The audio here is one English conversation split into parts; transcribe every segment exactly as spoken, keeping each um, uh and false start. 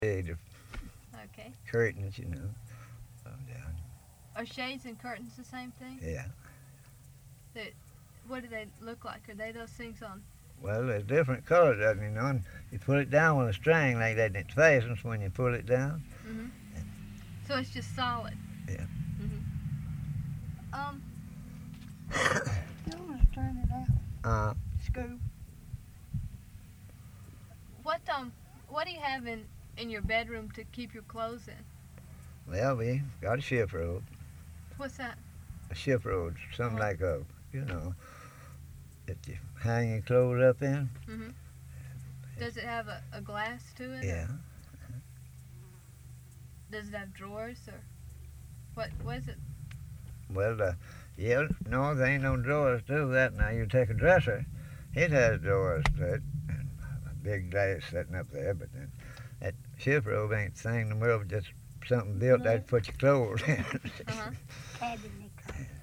The Okay. curtains, you know, up down. Are shades and curtains the same thing? Yeah. That, what do they look like? Are they those things on? Well, there's different colors of them, you know, and you pull it down with a string like that, and it fastens when you pull it down. Mhm. So it's just solid. Yeah. Mhm. Um. You want to turn it out, Uh, Scoop? What um. What do you have in in your bedroom to keep your clothes in? well, we got a ship robe. What's that? A ship robe, something Uh-huh. like a, you know, that you hang your clothes up in. Mhm. Does it have a, a glass to it? or Yeah. Does it have drawers or what? What is it? Well, uh, yeah, no, there ain't no drawers to that. Now, you take a dresser, it has drawers to it, and a big glass sitting up there, but then that ship robe ain't the thing in the world, just something built there to put your clothes in. Uh-huh. Cabinet.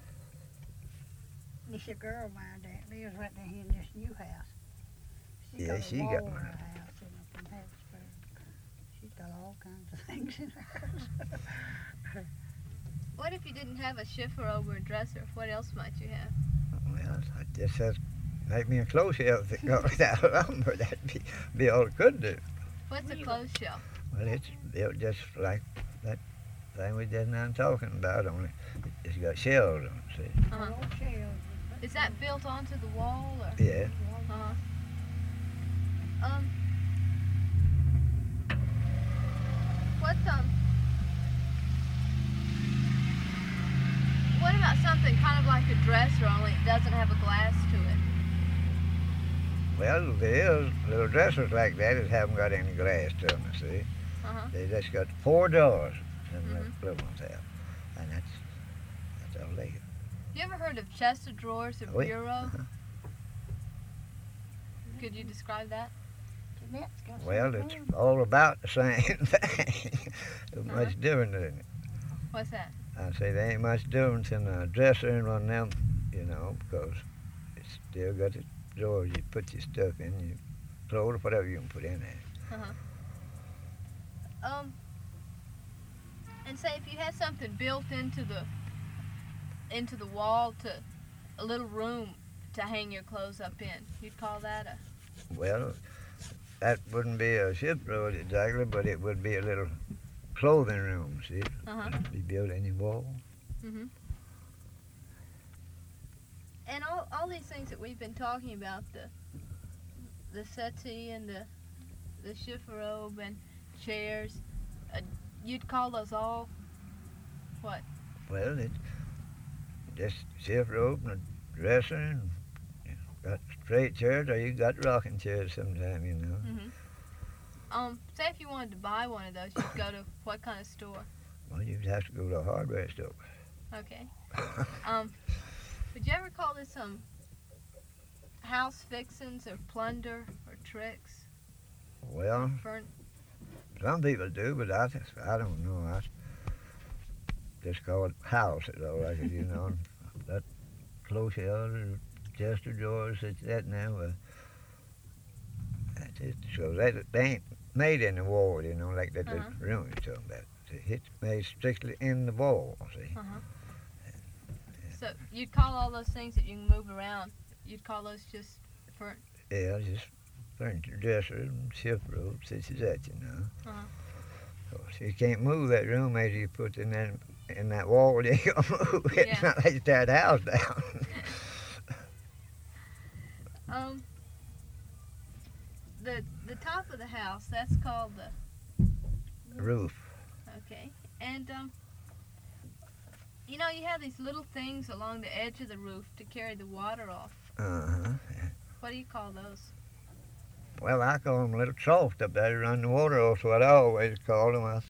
This a girl of mine that lives right down here in this new house. She Yeah, got a she wall got in one. her house in up in Hattiesburg. She's got all kinds of things in her house. What if you didn't have a shift robe or a dresser? What else might you have? Well, I just says, make me a clothes shelf that goes that lumber. That'd be, be all it could do. What's a Really? clothes shelf? Well, it's built just like that thing we just now talking about, only it's got shelves on it, see? Uh-huh. Little shelves. Is that built onto the wall or? Yeah. Uh-huh. Um. What um. What about something kind of like a dresser, only it doesn't have a glass to it? Well, there is little dressers like that that haven't got any glass to them, you see? Uh-huh. They just got four doors, and Mhm. the little ones have. And that's, that's all they got. You ever heard of chest of drawers or Oh, yeah. bureau? Uh-huh. Could you describe that? Jeanette's got Well, some it's clothes. all about the same thing. There's Uh-huh. much different in it. What's that? I say there ain't much difference in a dresser and one of them, you know, because it's still got the drawers you put your stuff in, your clothes, or whatever you can put in there. Uh-huh. Um. And say if you had something built into the into the wall to a little room to hang your clothes up in, you'd call that a Well, that wouldn't be a ship road exactly, but it would be a little clothing room, see? uh-huh. It'd be built in your wall. Mm-hmm. And all, all these things that we've been talking about, the the settee and the the chifforobe and chairs, uh, you'd call those all what? Well, it's just ship rope and a dresser and you know, got straight chairs, or you got rocking chairs sometime, you know. Mm-hmm. Um, say if you wanted to buy one of those, you'd go to what kind of store? Well, you'd have to go to a hardware store. Okay. Um, would you ever call this um house fixins or plunder or tricks? Well, Furn- some people do, but I just, I don't know. I just call it house, is all I could, you know. That close shelves or chest of drawers, such that now. Uh, that's it. So that they ain't made in the wall, you know, like that Uh-huh. little room you're talking about. It's made strictly in the wall, see. Uh-huh. So you'd call all those things that you can move around, you'd call those just for Yeah, just furniture, dresser, and shift ropes, such as that, you know. Uh-huh. So you can't move that room as you put in that in that wall. You ain't gonna move it. It's Yeah. not like you tear the house down. um the the top of the house, that's called the Roof. okay. And um you know, you have these little things along the edge of the roof to carry the water off. Uh huh. What do you call those? Well, I call them little troughs up there to run the water off. So I always call them. I